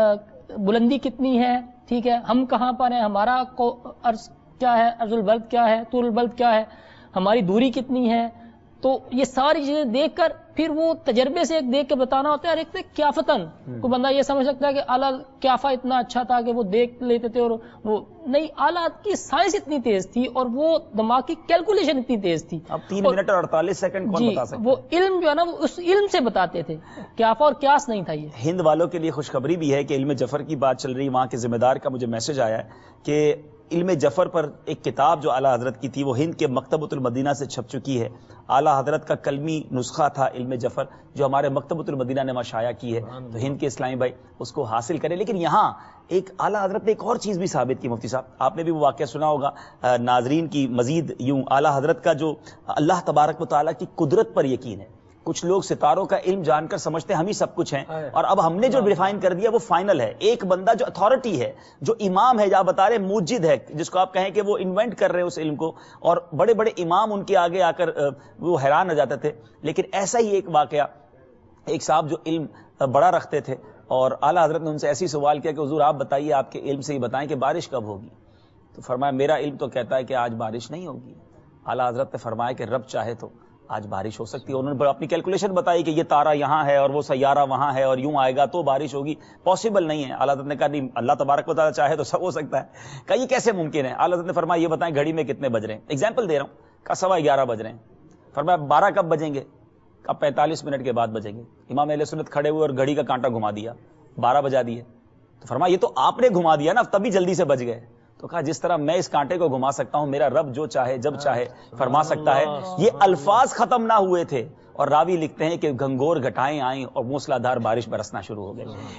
بلندی کتنی ہے, ٹھیک ہے, ہم کہاں پر ہیں, ہمارا عرض کیا ہے, عرض البلد کیا ہے, طول البلد کیا ہے, ہماری دوری کتنی ہے, تو یہ ساری چیزیں دیکھ کر پھر وہ تجربے سے ایک دیکھ کے بتانا ہوتا ہے. اور ایک کیافتن کو بندہ یہ سمجھ سکتا ہے کہ اعلیٰ کیافہ اتنا اچھا تھا کہ وہ دیکھ لیتے تھے, اور وہ نہیں, اعلیٰ کی سائنس اتنی تیز تھی اور وہ دماغ کی کیلکولیشن اتنی تیز تھی. اب تین منٹ اور اڑتالیس سیکنڈ کون بتا سکتا ہے؟ وہ علم جو ہے نا وہ اس علم سے بتاتے تھے, کیافہ اور قیاس نہیں تھا. یہ ہند والوں کے لیے خوشخبری بھی ہے کہ علم جفر کی بات چل رہی, وہاں کے ذمہ دار کا مجھے میسج آیا ہے کہ علم جفر پر ایک کتاب جو اعلیٰ حضرت کی تھی وہ ہند کے مکتبۃ المدینہ سے چھپ چکی ہے. اعلیٰ حضرت کا کلمی نسخہ تھا علم جفر جو ہمارے مکتبۃ المدینہ نے مشائع کی ہے, تو ہند کے اسلامی بھائی اس کو حاصل کریں. لیکن یہاں ایک اعلیٰ حضرت نے ایک اور چیز بھی ثابت کی مفتی صاحب, آپ نے بھی وہ واقعہ سنا ہوگا. ناظرین کی مزید یوں اعلیٰ حضرت کا جو اللہ تبارک و تعالیٰ کی قدرت پر یقین ہے. کچھ لوگ ستاروں کا علم جان کر سمجھتے ہیں ہم ہی سب کچھ ہیں, اور اب ہم نے جو ڈیفائن کر دیا وہ فائنل ہے. ایک بندہ جو اتھارٹی ہے, جو امام ہے, یا بتا رہے موجد ہے, جس کو آپ کہیں کہ وہ انوینٹ کر رہے ہیں اس علم کو, اور بڑے بڑے امام ان کے آگے آ کر وہ حیران ہو جاتے تھے. لیکن ایسا ہی ایک واقعہ, ایک صاحب جو علم بڑا رکھتے تھے, اور اعلیٰ حضرت نے ان سے ایسی سوال کیا کہ حضور آپ بتائیے, آپ کے علم سے ہی بتائیں کہ بارش کب ہوگی. تو فرمایا میرا علم تو کہتا ہے کہ آج بارش نہیں ہوگی. اعلیٰ حضرت نے فرمایا کہ رب چاہے تو آج بارش ہو سکتی ہے. انہوں نے اپنی کیلکولیشن بتائی کہ یہ تارا یہاں ہے اور وہ سیارہ وہاں ہے اور یوں آئے گا تو بارش ہوگی. پاسبل نہیں ہے. اعلیٰ حضرت نے کہا نہیں, اللہ تبارک و تعالیٰ چاہے تو سب ہو سکتا ہے. کہ یہ کیسے ممکن ہے؟ اعلیٰ حضرت نے فرمایا یہ بتائیں گھڑی میں کتنے بج رہے ہیں. ایگزامپل دے رہا ہوں, کہا سوا گیارہ بج رہے ہیں. فرمایا بارہ کب بجیں گے؟ اب پینتالیس منٹ کے بعد بجیں گے. امام اہل سنت کھڑے ہوئے اور گھڑی کا کانٹا گھما دیا, بارہ بجا دیے. تو فرمایا یہ تو آپ نے گھما دیا نا, تبھی جلدی سے بج گئے. تو کہا جس طرح میں اس کانٹے کو گھما سکتا ہوں, میرا رب جو چاہے جب چاہے فرما سکتا ہے. یہ الفاظ ختم نہ ہوئے تھے اور راوی لکھتے ہیں کہ گھنگور گھٹائیں آئیں اور موسلادھار بارش برسنا شروع ہو گئی. تو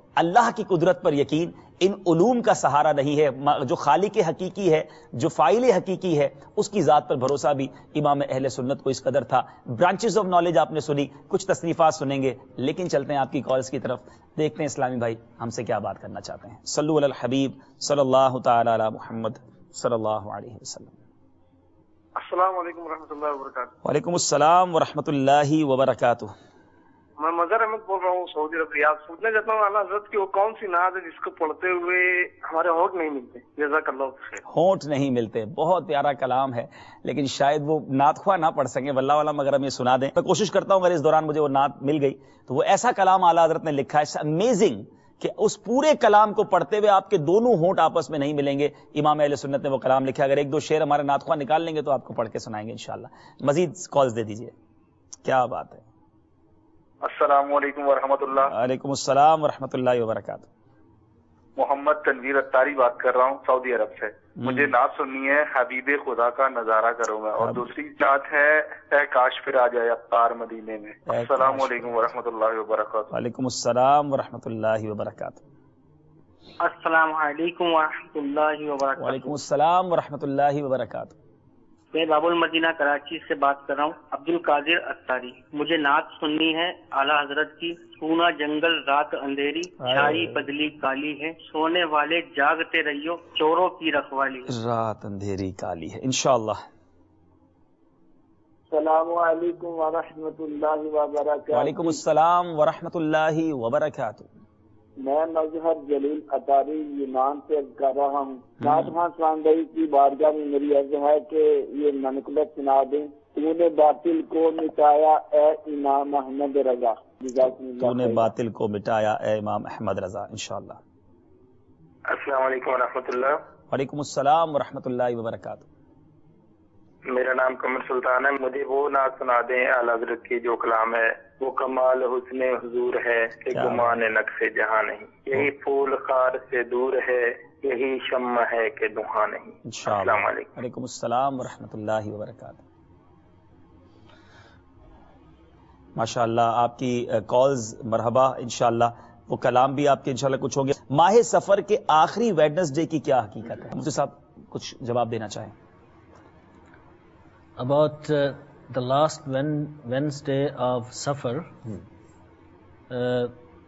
اللہ کی قدرت پر یقین ان علوم کا سہارا نہیں ہے. جو خالق حقیقی ہے، جو فاعل حقیقی ہے، اس کی ذات پر بھروسہ بھی امام اہل سنت کو اس قدر تھا. برانچز آف نالج آپ نے سنی، کچھ تصنیفات سنیں گے، لیکن چلتے ہیں آپ کی کالز کی طرف. دیکھتے ہیں اسلامی بھائی ہم سے کیا بات کرنا چاہتے ہیں. صلو علی الحبیب صلی اللہ تعالی علی محمد صلی اللہ علیہ وسلم. السلام علیکم ورحمۃ اللہ وبرکاتہ. وعلیکم السلام ورحمۃ اللہ وبرکاتہ. میں مظہر احمد بول رہا ہوں سعودی عرب ریاض. پوچھنا چاہتا ہوں اعلیٰ حضرت کی وہ کون سی نعت ہے جس کو پڑھتے ہوئے ہمارے ہونٹ نہیں ملتے؟ جزاک اللہ خیر. ہونٹ نہیں ملتے، بہت پیارا کلام ہے، لیکن شاید وہ نعت خواہ نہ پڑھ سکیں. واللہ عالم اگر ہم یہ سنا دیں. میں کوشش کرتا ہوں اگر اس دوران مجھے وہ نعت مل گئی تو وہ ایسا کلام اعلیٰ حضرت نے لکھا ہے امیزنگ کہ اس پورے کلام کو پڑھتے ہوئے آپ کے دونوں ہونٹ آپس میں نہیں ملیں گے. امام اہل سنت نے وہ کلام لکھا. اگر ایک دو شعر ہمارے نعت خواہ نکال لیں گے تو آپ کو پڑھ کے سنائیں گے انشاءاللہ. مزید کالز دے دیجیے. کیا بات ہے. السلام علیکم ورحمۃ اللہ. وعلیکم السلام ورحمۃ اللہ وبرکاتہ. محمد تنویر اتاری بات کر رہا ہوں سعودی عرب سے. مجھے نعت سننی ہے حبیب خدا کا نظارہ کروں گا، اور دوسری نعت ہے اے کاش پھر آ جائے افطار مدینے میں. السلام علیکم ورحمۃ اللہ وبرکاتہ. وعلیکم السلام ورحمۃ اللہ وبرکاتہ. السلام علیکم ورحمۃ اللہ وبرکاتہ. وعلیکم السلام ورحمۃ اللہ وبرکاتہ. میں باب المدینہ کراچی سے بات کر رہا ہوں. عبد القادر اتاری. مجھے نعت سننی ہے اعلیٰ حضرت کی. سونا جنگل رات اندھیری، چھائی بدلی کالی ہے، سونے والے جاگتے رہیو، چوروں کی رکھوالی ہے. رات اندھیری کالی ہے انشاءاللہ. السلام علیکم ورحمۃ اللہ وبرکاتہ. وعلیکم السلام ورحمۃ اللہ وبرکاتہ. میں مظہر جلیل اتاری یونان سے کر رہا ہوں. نعت خان سواندہی کی بارگاہ میں میری عرض ہے کہ یہ منقبت سنا دیں. تو نے باطل کو مٹایا اے امام احمد رضا. تو نے باطل کو مٹایا اے امام احمد رضا انشاءاللہ. السلام علیکم ورحمۃ اللہ. وعلیکم السلام ورحمۃ اللہ وبرکاتہ. میرا نام قمر سلطان ہے. مجھے وہ نعت سنا دیں اعلیٰ حضرت کی جو کلام ہے وہ کمال حسن حضور ہے کہ گمان نقص جہاں نہیں، یہی پھول خار سے دور ہے، یہی شمع ہے کہ دھواں نہیں. السلام علیکم. وعلیکم السلام ورحمۃ اللہ وبرکاتہ. ماشاء اللہ آپ کی کالز مرحبا. انشاءاللہ وہ کلام بھی آپ کے انشاءاللہ کچھ ہوں گے. ماہ سفر کے آخری ویڈنسڈے کی کیا حقیقت ہے؟ مفتی صاحب کچھ جواب دینا چاہیں. About uh, the last Wednesday of Safar, uh,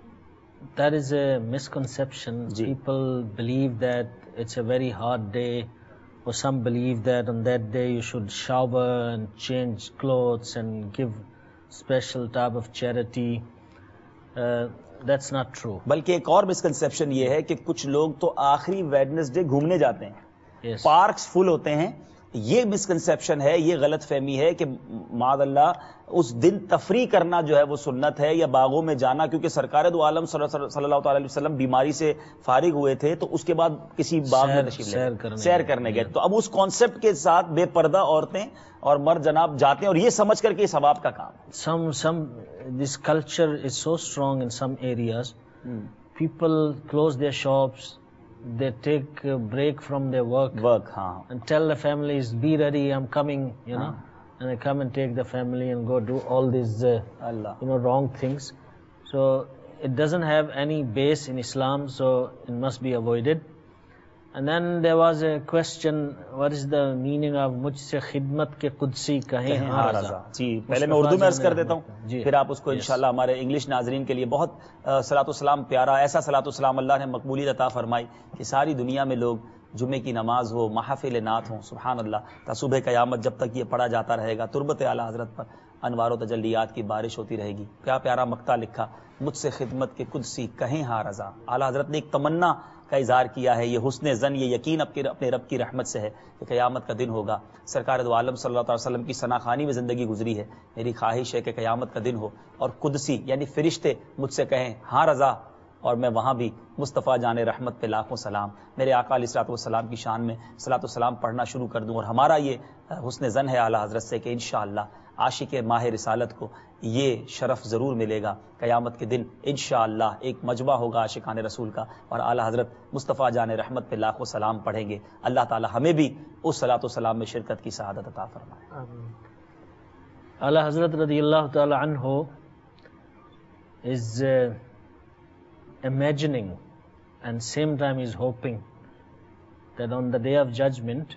that is a misconception. Ji. People believe that it's a very hard day, or some believe that on that day you should shower and change clothes and give special type of charity. Uh, that's not true. بلکہ ایک اور misconception یہ ہے کہ کچھ لوگ تو آخری ویڈنسڈے گھومنے جاتے ہیں. Yes. پارکس فل ہوتے ہیں. یہ مسکنسیپشن ہے، یہ غلط فہمی ہے کہ معاذ اللہ اس دن تفریح کرنا جو ہے وہ سنت ہے، یا باغوں میں جانا، کیونکہ سرکار دو عالم صلی اللہ تعالی علیہ وسلم بیماری سے فارغ ہوئے تھے تو اس کے بعد کسی باغ میں تشریف لے سیر کرنے گئے. تو اب اس کانسیپٹ کے ساتھ بے پردہ عورتیں اور مرد جناب جاتے ہیں اور یہ سمجھ کر کے ثواب کا کام ہے. Some some this culture is so strong in some areas. People close their shops. They take a break from their work, work haan. and tell the families, be ready, I'm coming, you know, haan. And they come and take the family and go do all these, uh, Allah. you know, wrong things. So it doesn't have any base in Islam, so it must be avoided. And then there was a question, what is the meaning of مجھ سے خدمت کے قدسی کہیں ہاں رضا. جی پہلے میں اردو میں عرض کر دیتا ہوں، پھر آپ اس کو انشاءاللہ ہمارے انگلش ناظرین کے لیے بہت صلاۃ والسلام پیارا ایسا صلاۃ والسلام اللہ نے مقبولیت عطا فرمائی کہ ساری دنیا میں لوگ جمعے کی نماز ہو، محافل نعت ہوں، سبحان اللہ، تا صبح قیامت جب تک یہ پڑھا جاتا رہے گا تربت اعلیٰ حضرت پر انوار و تجلیات کی بارش ہوتی رہے گی. کیا پیارا مقطع لکھا، مجھ سے خدمت کے قدسی کہیں ہاں رضا. اعلیٰ حضرت نے ایک تمنا کا اظہار کیا ہے. یہ حسن زن، یہ یقین اپنے رب کی رحمت سے ہے کہ قیامت کا دن ہوگا. سرکار دو عالم صلی اللہ علیہ وسلم کی ثنا خوانی میں زندگی گزری ہے. میری خواہش ہے کہ قیامت کا دن ہو اور قدسی یعنی فرشتے مجھ سے کہیں ہاں رضا، اور میں وہاں بھی مصطفیٰ جان رحمت پہ لاکھوں سلام میرے آقا علیہ الصلوۃ والسلام کی شان میں صلاۃ والسلام پڑھنا شروع کر دوں. اور ہمارا یہ حسن زن ہے اعلیٰ حضرت سے کہ انشاءاللہ عاشق ماہ رسالت کو یہ شرف ضرور ملے گا. قیامت کے دن انشاءاللہ ایک مجمع ہوگا عاشقان رسول کا اور اعلیٰ حضرت مصطفیٰ جان رحمت پہ لاکھوں سلام پڑھیں گے. اللہ تعالی ہمیں بھی اس صلاۃ والسلام میں شرکت کی سعادت عطا فرمائے. اعلیٰ حضرت رضی اللہ تعالی عنہ is uh, imagining and same time he's hoping that on the day of judgment,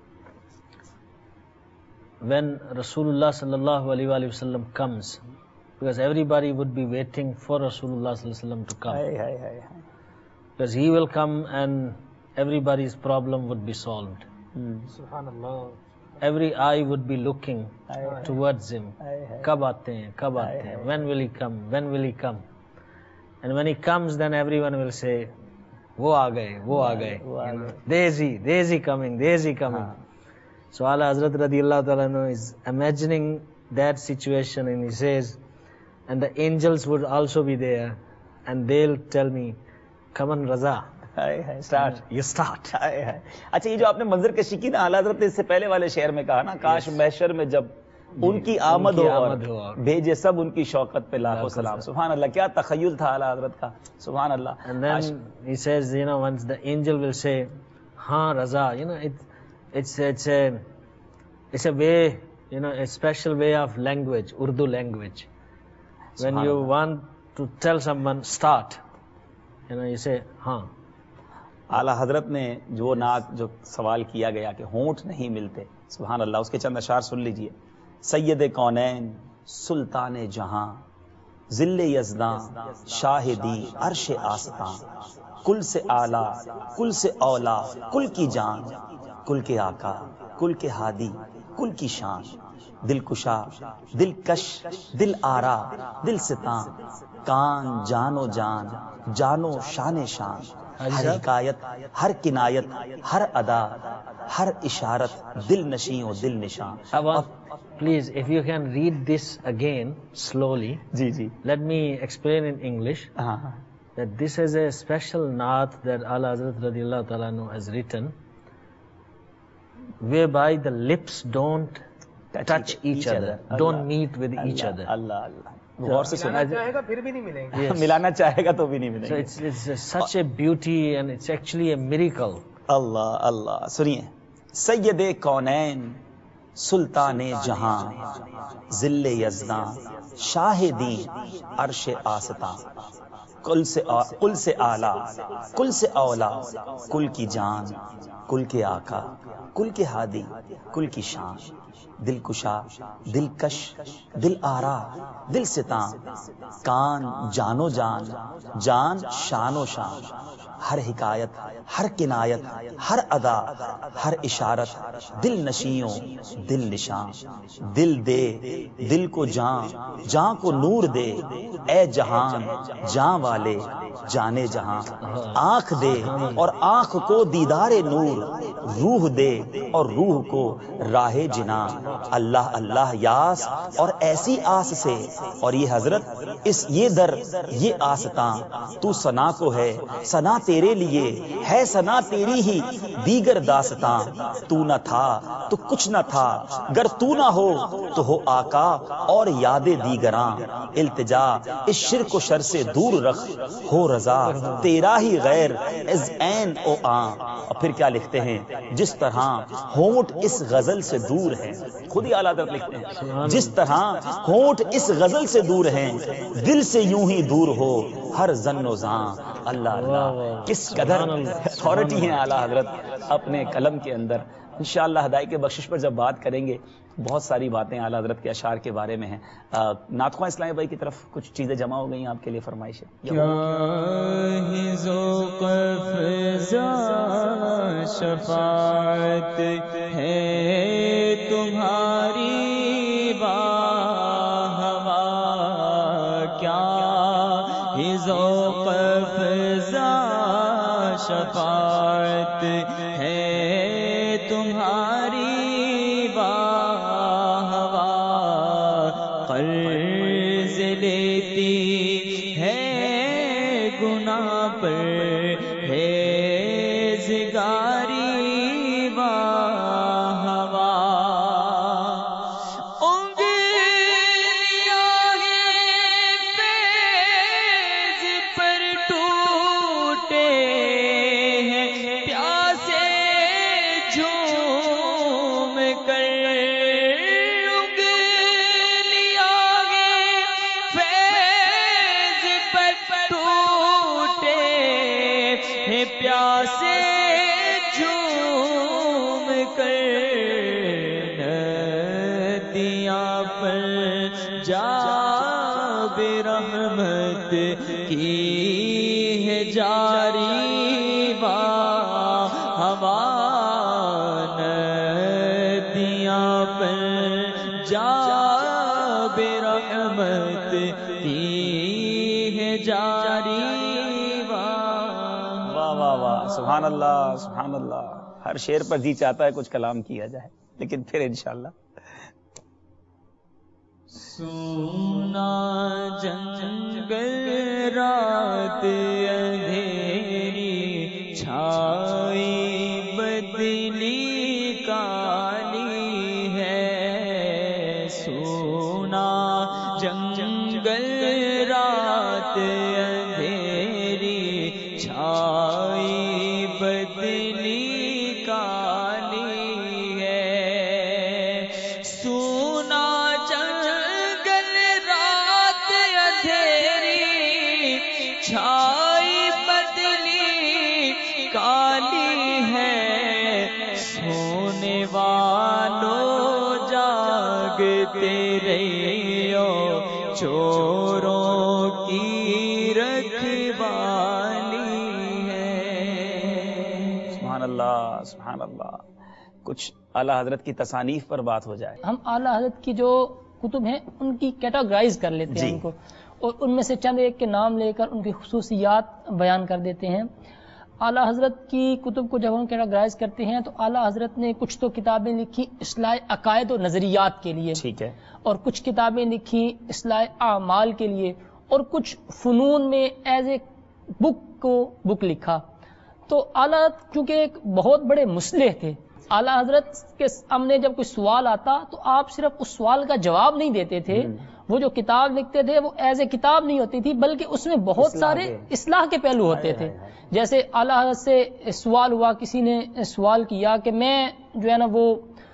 when Rasulullah sallallahu alaihi wasallam comes, because everybody would be waiting for Rasulullah sallallahu alaihi wasallam to come, Hai, hai, hai, hai. because he will come and everybody's problem would be solved. Hmm. Subhanallah. Every eye would be looking Hai, hai. towards him. Hai, hai. Kab aate hain, kab Hai, aate hain, hai. when will he come, when will he come? And when he comes, then everyone will say, wo aa gaye, wo aa gaye. wo aa You know, gaye. There is he, there is he coming, there is he coming. Haan. So Ala Hazrat radiyallahu ta'ala anhu is imagining that situation, and he says, and the angels would also be there, and they'll tell me, come on Raza, Hai, hai. Start. you start. हाय हाय। अच्छा, ये जो आपने मंजर कशी की ना, आला हज़रत ने इससे पहले वाले शेर में कहा ना, काश महशर में जब उनकी आमद हो आमद हो और और भेजे सब उनकी शौकत पे लाखों सलाम। सुभान अल्लाह, क्या तखय्युल था आला हज़रत का। सुभान अल्लाह। And then he says, you know, once the angel will say, "Ha, Raza," you know, it, it's it's a it's a way, you know, a special way of language, Urdu language. When you want to tell someone start, you know, you say, "Ha." आला हजरत ने जो नात जो सवाल किया गया कि होंठ नहीं मिलते, सुभान अल्लाह, उसके चंद अशार सुन लीजिए। सैयद कौनैन सुल्तान जहां जिल्ले यज़दां शाहिदी अर्श आस्तां कुल से आला कुल से औला कुल की जान कुल के आका कुल के हादी कुल की शान दिल कुशा दिल कश दिल आरा दिल सितां कान जानो जान जानो शान शान हर हिकायत हर किनायत हर अदा हर इशारत दिल नशी और दिल निशान। Please, if you can read this again slowly, ji ji, let me explain in English हाँ हाँ, that this is a special naat that Ala Hazrat radiyallahu ta'ala anhu has written, whereby the lips don't touch each other, don't meet with each other. अल्लाह अल्लाह, गौर से सुना। मिलाना चाहेगा फिर भी नहीं मिलेंगे। Yes. मिलाना चाहेगा तो भी नहीं So मिलेंगे। it's it's uh, such a beauty, and it's actually a miracle. अल्लाह अल्लाह, सुनिए। सैयद कौनैन सुल्तान जहां जिल्ले यज़दां शाहिदी अर्श आस्तां कुल से आ, कुल से आला कुल से औला कुल की जान कुल के आका कुल के हादी कुल की शान दिल कुशा दिल कश दिल आरा दिल सितां कान जानो जान जान शानो शान हर हिकायत हर किनायत हर अदा हर इशारत दिल नशियों दिल निशान दिल दे दिल को जान जान को नूर दे ए जहान जान वाले जाने जहां आंख दे और आंख को दीदारे नूर रूह दे और रूह को राहे जिना अल्लाह अल्लाह यास और ऐसी आस से और ये हजरत इस ये दर ये आसतां तू सना को है सना तेरे लिए है सना तेरी ही दीगर दास्तां तू न था तो कुछ न था गर तू ना हो तो हो आका और यादे दीगरां इल्तिजा इस शिर्क व शर से दूर रख हो रजा तेरा ही गैर इज ऐन ओ आ। और फिर क्या लिखते हैं, जिस तरह होंठ इस गजल से दूर है, खुद ही आला हज़रत लिखते हैं, जिस तरह होंठ इस गजल से दूर हैं दिल से यूं ही दूर हो हर जन्नो जां। अल्लाह अल्लाह, किस कदर अथॉरिटी है आला हजरत अपने कलम के अंदर। इंशाअल्लाह हदायत के बख्शिश पर जब बात करेंगे, बहुत सारी बातें आला हजरत के अशार के बारे में हैं। नातख़्वां इस्लामी भाई की तरफ कुछ चीजें जमा हो गई आपके लिए, फरमाइश है। शफाअत है तुम्हारी बाहवा, क्या ज़ौक़ फ़ज़ा शफाअत है तुम्हारी बाहवा, कर्ज़ लेती है गुनाह पर प्यासे پیاسے جھوم کر ندیاں پر جا بے رحمت کی ہے جاری با ہوا ندیاں پر جا بے رحمت کی ہے جاری سبحان اللہ سبحان اللہ. ہر شعر پر جی چاہتا ہے کچھ کلام کیا جائے، لیکن پھر انشاءاللہ. سونا جنگل رات اندھیری چھائی بدلی کالی ہے. سونا جنگل رات اندھیری چھائی بدلی کالی ہے. سونا جنگل رات اندھیری چھائی بدلی کالی ہے. سونے والوں جاگتے رہو چوروں کی رکھوالی. اللہ سبحان اللہ. کچھ اعلیٰ حضرت کی تصانیف پر بات ہو جائے. ہم اعلیٰ حضرت کی جو کتب ہیں ان کی کیٹاگرائز کر لیتے ہیں ان کو، اور ان میں سے چند ایک کے نام لے کر ان کی خصوصیات بیان کر دیتے ہیں. اعلیٰ حضرت کی کتب کو جب ہم کیٹاگرائز کرتے ہیں تو اعلیٰ حضرت نے کچھ تو کتابیں لکھی اصلاح عقائد و نظریات کے لیے، ٹھیک ہے، اور کچھ کتابیں لکھی اصلاح اعمال کے لیے، اور کچھ فنون میں ایز اے بک کو بک لکھا. تو اعلیٰ حضرت چونکہ ایک بہت بڑے مصلح تھے، اعلیٰ حضرت کے سامنے جب کوئی سوال آتا تو آپ صرف اس سوال کا جواب نہیں دیتے تھے، وہ جو کتاب لکھتے تھے وہ ایز اے کتاب نہیں ہوتی تھی بلکہ اس میں بہت سارے اصلاح کے پہلو ہوتے تھے. جیسے اعلیٰ حضرت سے سوال ہوا، کسی نے سوال کیا کہ میں جو ہے نا وہ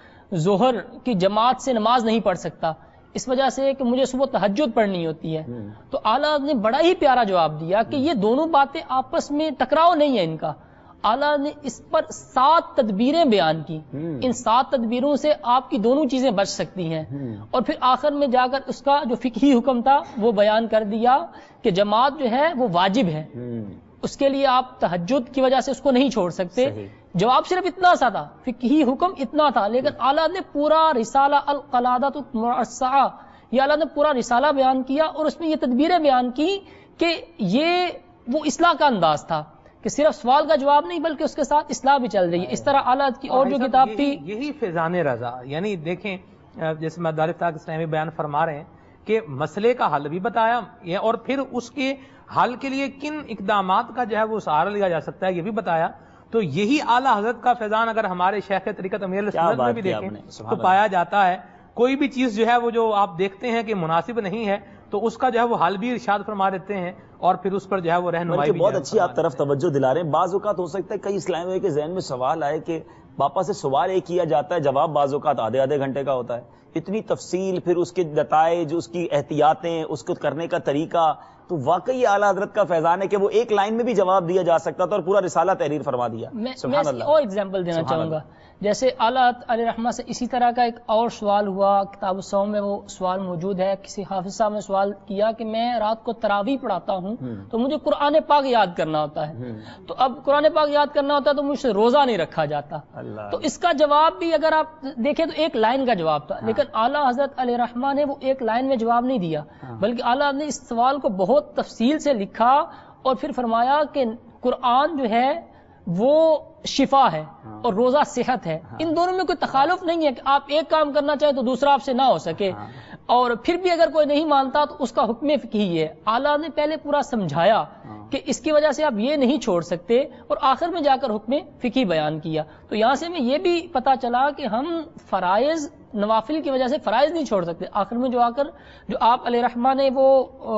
ظہر کی جماعت سے نماز نہیں پڑھ سکتا اس وجہ سے کہ مجھے صبح تہجد پڑھنی ہوتی ہے. تو اعلیٰ نے بڑا ہی پیارا جواب دیا کہ یہ دونوں باتیں آپس میں ٹکراؤ نہیں ہے ان کا. اعلیٰ نے اس پر سات تدبیریں بیان کی، ان سات تدبیروں سے آپ کی دونوں چیزیں بچ سکتی ہیں. اور پھر آخر میں جا کر اس کا جو فقہی حکم تھا وہ بیان کر دیا کہ جماعت جو ہے وہ واجب ہے، اس کے لیے آپ تہجد کی وجہ سے اس کو نہیں چھوڑ سکتے. جواب صرف اتنا سا تھا، فقہی حکم اتنا تھا، لیکن اعلیٰ نے پورا رسالہ القلادۃ المرصعہ، یہ اعلیٰ نے پورا رسالہ بیان کیا اور اس میں یہ تدبیریں بیان کی کہ یہ وہ اصلاح کا انداز تھا کہ صرف سوال کا جواب نہیں بلکہ اس کے ساتھ اصلاح بھی چل رہی ہے. اس طرح اعلیٰ کی اور جو کتاب تھی یہی فیضان رضا، یعنی دیکھیں جیسے مدارس طاق اسلامی بیان فرما رہے ہیں کہ مسئلے کا حل بھی بتایا اور پھر اس کے حل کے لیے کن اقدامات کا جو ہے وہ سہارا لیا جا سکتا ہے یہ بھی بتایا. تو یہی اعلیٰ حضرت کا فیضان اگر ہمارے شیخ طریقت امیر السنت میں بھی دیکھیں تو پایا جاتا ہے. کوئی بھی چیز جو ہے وہ جو آپ دیکھتے ہیں کہ مناسب نہیں ہے تو اس کا جو ہے وہ حل بھی ارشاد فرما دیتے ہیں اور پھر اس پر جو ہے وہ رہنمائی بھی. بہت اچھی آپ طرف توجہ دلا رہے ہیں. بعض اوقات ہو سکتا ہے کئی اسلامیوں کے ذہن میں سوال آئے کہ باپا سے سوال ایک کیا جاتا ہے، جواب بعض اوقات آدھے آدھے گھنٹے کا ہوتا ہے. اتنی تفصیل، پھر اس کے نتائج، اس کی احتیاطیں، اس کو کرنے کا طریقہ، تو واقعی اعلیٰ حضرت کا فیضان ہے کہ وہ ایک لائن میں بھی جواب دیا جا سکتا تھا اور پورا رسالہ تحریر فرما دیا. سبحان اللہ. اور ایگزامپل دینا چاہوں گا، جیسے اعلیٰ علیہ رحمہ سے اسی طرح کا ایک اور سوال ہوا، کتاب الصوم میں وہ سوال موجود ہے. کسی حافظ صاحب نے سوال کیا کہ میں رات کو تراویح پڑھاتا ہوں تو مجھے قرآن پاک یاد کرنا ہوتا ہے، تو اب قرآن پاک یاد کرنا ہوتا ہے تو مجھ سے روزہ نہیں رکھا جاتا. تو اس کا جواب بھی اگر آپ دیکھیں تو ایک لائن کا جواب تھا، لیکن اعلیٰ حضرت علیہ رحمہ نے وہ ایک لائن میں جواب نہیں دیا بلکہ اعلیٰ نے اس سوال کو بہت تفصیل سے لکھا اور پھر فرمایا کہ قرآن جو ہے وہ شفا ہے اور روزہ صحت ہے. ان دونوں میں کوئی تخالف نہیں ہے کہ آپ ایک کام کرنا چاہیں تو دوسرا آپ سے نہ ہو سکے، اور پھر بھی اگر کوئی نہیں مانتا تو اس کا حکم فقہی ہے. اعلیٰ نے پہلے پورا سمجھایا کہ اس کی وجہ سے آپ یہ نہیں چھوڑ سکتے اور آخر میں جا کر حکم فقہی بیان کیا. تو یہاں سے میں یہ بھی پتا چلا کہ ہم فرائض نوافل کی وجہ سے فرائض نہیں چھوڑ سکتے. آخر میں جو آ کر جو آپ علیہ رحمہ نے وہ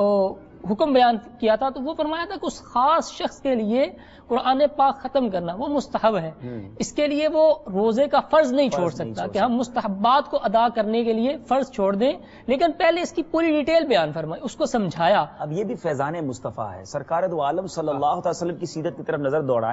حکم بیان کیا تھا تو وہ فرمایا تھا کہ اس خاص شخص کے لیے قرآن پاک ختم کرنا وہ مستحب ہے، اس کے لیے وہ روزے کا فرض نہیں چھوڑ سکتا کہ ہم مستحبات کو ادا کرنے کے لیے فرض چھوڑ دیں، لیکن پہلے اس کی پوری ڈیٹیل بیان فرمائی، اس کو سمجھایا. اب یہ بھی فیضان مصطفیٰ ہے. سرکار دو عالم صلی اللہ علیہ وسلم کی سیرت کی طرف نظر دوڑائیں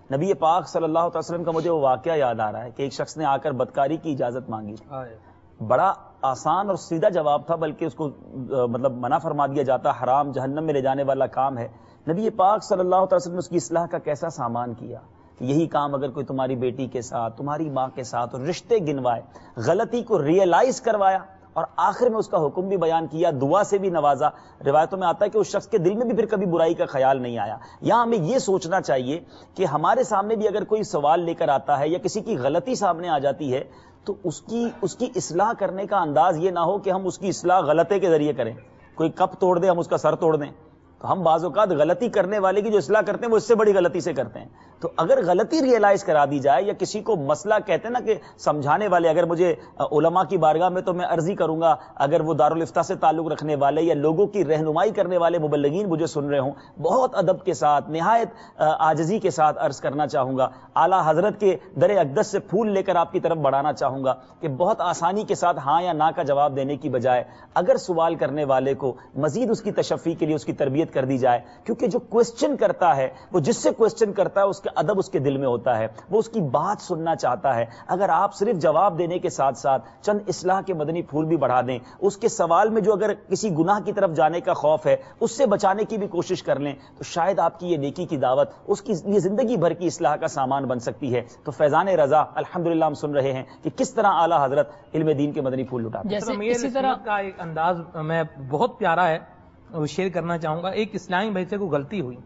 نبی پاک صلی اللہ علیہ وسلم کا مجھے وہ واقعہ یاد آ رہا ہے کہ ایک شخص نے آ کر بدکاری کی اجازت مانگی، بڑا آسان اور سیدھا جواب تھا، بلکہ اس کو مطلب منع فرما دیا جاتا، حرام جہنم میں لے جانے والا کام ہے۔ نبی پاک صلی اللہ علیہ وسلم نے اس کی اصلاح کا کیسا سامان کیا کہ یہی کام اگر کوئی تمہاری بیٹی کے ساتھ، تمہاری ماں کے ساتھ، اور رشتے گنوائے، غلطی کو ریئلائز کروایا اور آخر میں اس کا حکم بھی بیان کیا، دعا سے بھی نوازا۔ روایتوں میں آتا ہے کہ اس شخص کے دل میں بھی پھر کبھی برائی کا خیال نہیں آیا۔ یہاں ہمیں یہ سوچنا چاہیے کہ ہمارے سامنے بھی اگر کوئی سوال لے کر آتا ہے یا کسی کی غلطی سامنے آ جاتی ہے تو اس کی اس کی اصلاح کرنے کا انداز یہ نہ ہو کہ ہم اس کی اصلاح غلطے کے ذریعے کریں۔ کوئی کپ توڑ دے ہم اس کا سر توڑ دیں، تو ہم بعض اوقات غلطی کرنے والے کی جو اصلاح کرتے ہیں وہ اس سے بڑی غلطی سے کرتے ہیں۔ تو اگر غلطی ریئلائز کرا دی جائے یا کسی کو مسئلہ کہتے ہیں نا کہ سمجھانے والے، اگر مجھے علماء کی بارگاہ میں تو میں عرضی کروں گا، اگر وہ دارالفتہ سے تعلق رکھنے والے یا لوگوں کی رہنمائی کرنے والے مبلغین مجھے سن رہے ہوں، بہت ادب کے ساتھ، نہایت عاجزی کے ساتھ عرض کرنا چاہوں گا، اعلیٰ حضرت کے در اقدس سے پھول لے کر آپ کی طرف بڑھانا چاہوں گا کہ بہت آسانی کے ساتھ ہاں یا نہ کا جواب دینے کی بجائے اگر سوال کرنے والے کو مزید اس کی تشفی کے لیے اس کی تربیت کر دی جائے، کیونکہ جو کوسچن کرتا ہے وہ جس سے کوسچن کرتا ہے اس کا ادب اس کے دل میں ہوتا ہے، وہ اس کی بات سننا چاہتا ہے۔ اگر آپ صرف جواب دینے کے ساتھ ساتھ چند اصلاح کے مدنی پھول بھی بڑھا دیں، اس کے سوال میں جو اگر کسی گناہ کی طرف جانے کا خوف ہے اس سے بچانے کی بھی کوشش کر لیں، تو شاید آپ کی یہ نیکی کی دعوت اس کی یہ زندگی بھر کی اصلاح کا سامان بن سکتی ہے۔ تو فیضان رضا الحمدللہ ہم سن رہے ہیں کہ کس طرح اعلیٰ حضرت علم دین کے مدنی پھول لٹاتے ہیں۔ جیسے اسی طرح کا ایک انداز میں بہت پیارا ہے وہ شیئر کرنا چاہوں گا۔ ایک اسلامی بھائی سے کو غلطی ہوئی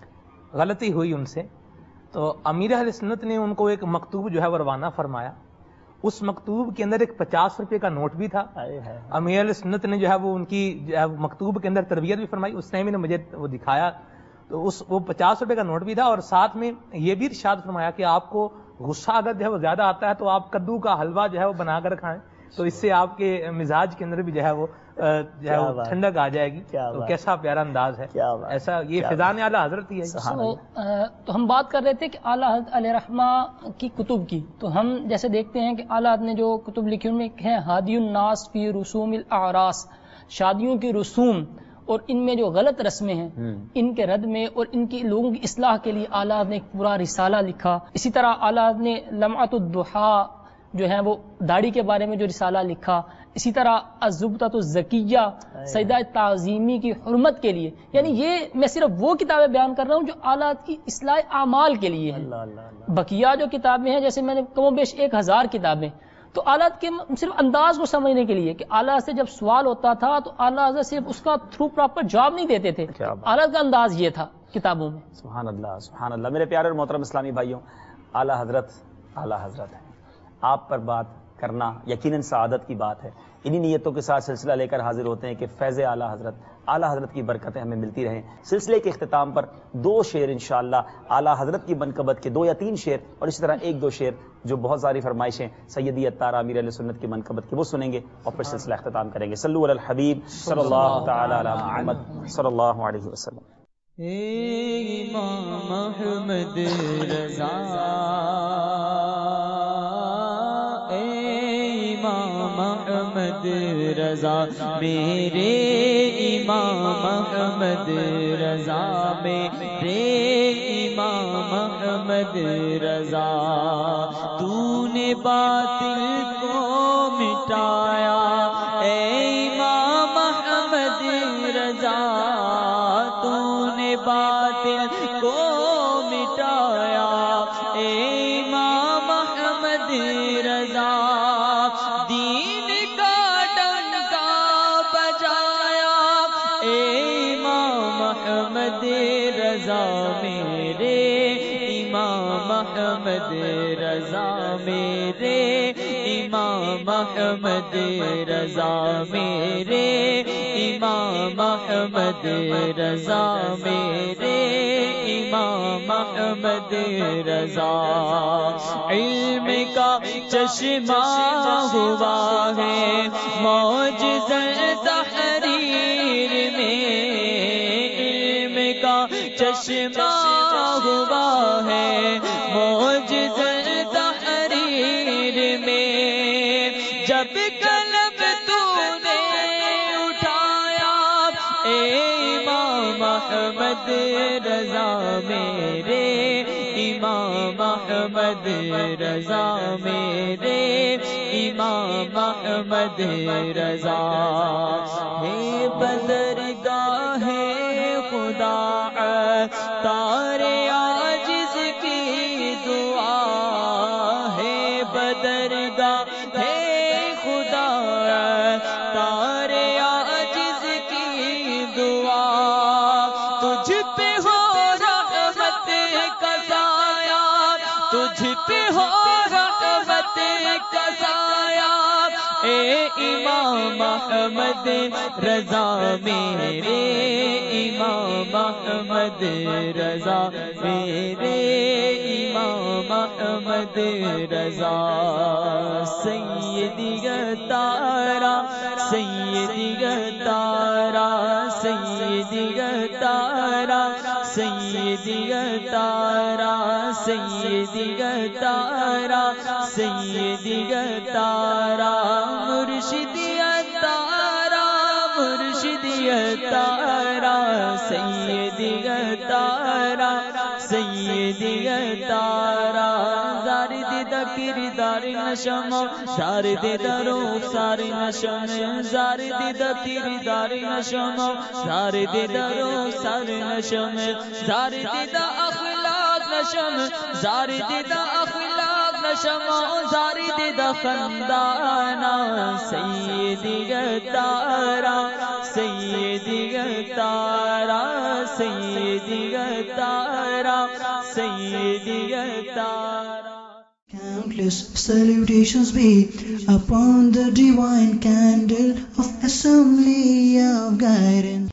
غلطی ہوئی ان سے، تو امیر اہل سنت نے ان کو ایک مکتوب جو ہے وہ روانہ فرمایا۔ اس مکتوب کے اندر ایک پچاس روپے کا نوٹ بھی تھا۔ امیر اہل سنت نے جو ہے وہ ان کی مکتوب کے اندر تربیت بھی فرمائی، اس ٹائم نے مجھے وہ دکھایا، تو اس وہ پچاس روپے کا نوٹ بھی تھا، اور ساتھ میں یہ بھی ارشاد فرمایا کہ آپ کو غصہ اگر جو ہے وہ زیادہ آتا ہے تو آپ کدو کا حلوہ جو ہے وہ بنا کر کھائیں، تو اس سے آپ کے مزاج کے اندر بھی جو ہے وہ جو ہے وہ ٹھنڈک آ جائے گی۔ تو کیسا پیارا انداز ہے، ایسا یہ فیضان اعلیٰ حضرت ہی ہے۔ تو ہم بات کر رہے تھے کہ اعلیٰ حضرت علیہ رحمہ کی کتب کی، تو ہم جیسے دیکھتے ہیں کہ اعلیٰ حضرت نے جو کتب لکھی ان میں ہیں ہادی الناس فی رسوم الاعراس، شادیوں کے رسوم اور ان میں جو غلط رسمیں ہیں ان کے رد میں اور ان کی لوگوں کی اصلاح کے لیے اعلیٰ حضرت نے ایک پورا رسالہ لکھا۔ اسی طرح اعلیٰ حضرت نے لمعۃ الضحیٰ جو ہے وہ داڑھی کے بارے میں جو رسالہ لکھا، اسی طرح الزبدۃ الزکیہ سجدہ تعظیمی کی حرمت کے لیے، یعنی یہ میں صرف وہ کتابیں بیان کر رہا ہوں جو اعلیٰ کی اصلاح اعمال کے لیے ہیں۔ بقیہ جو کتابیں ہیں جیسے میں نے کم و بیش ایک ہزار کتابیں، تو اعلیٰ کے صرف انداز کو سمجھنے کے لیے کہ اعلیٰ سے جب سوال ہوتا تھا تو اعلیٰ صرف اس کا تھرو پراپر جواب نہیں دیتے تھے، اعلیٰ کا انداز یہ تھا کتابوں میں۔ سبحان اللہ سبحان اللہ۔ میرے پیارے اور محترم اسلامی بھائیوں، اعلیٰ حضرت اعلیٰ حضرت ہے، آپ پر بات کرنا یقیناً سعادت کی بات ہے۔ انہی نیتوں کے ساتھ سلسلہ لے کر حاضر ہوتے ہیں کہ فیض اعلیٰ حضرت اعلیٰ حضرت کی برکتیں ہمیں ملتی رہیں۔ سلسلے کے اختتام پر دو شعر انشاءاللہ اعلیٰ حضرت کی منقبت کے، دو یا تین شعر، اور اسی طرح ایک دو شعر جو بہت ساری فرمائشیں سیدی عطار امیر علیہ سنت کی منقبت کے وہ سنیں گے اور پھر سلسلہ اختتام کریں گے۔ صلو علی الحبیب صلی اللہ تعالی علی محمد صلی اللہ علیہ وسلم۔ اے امام احمد رضا، احمد رضا میرے امام احمد رضا میرے امام احمد رضا، تو نے باطل کو مٹایا اے امام احمد رضا، تو نے باطل کو مٹایا اے امام احمد رضا، دین کا ڈنکا بجایا اے امام احمد رضا میرے امام احمد رضا میرے امام احمد رضا میرے امام احمد رضا میرے امام احمد رضا، علم کا چشمہ ہوا ہے معجزہ تحریر میں، علم کا چشمہ ہوا ہے معجزہ تحریر میں، جب قلم تو نے اٹھایا اے امام احمد رضا میرے امام احمد رضا میرے امام احمد رضا ہے بدرگاہ خدا تارے عاجز کی دعا ہے بدرگاہ ہے خدا تارے عاجز کی دعا تجھ پہ ہو رحمت کا سایہ تجھ پہ ہو رحمت کا سایہ اے امام احمد رضا میرے امام احمد رضا میرے امام احمد رضا سیدی تارا سیدی تارا سیدی تارا سیدی تارا سیدی تارا سیدی تارا مرشدی تارا مرشدی تارا سیدی تارا سیدی تارا زارد دکر دار نشم زارد دروخ سار نشم زارد دکر دار نشم زارد دروخ سار نشم زارد دا اخلاق نشم زارد دا اخلاق نشم زارد دا خندانا سیدی تارا سیدی تارا سیدی تارا سیدی تارا Countless salutations be upon the divine candle of assembly of guidance.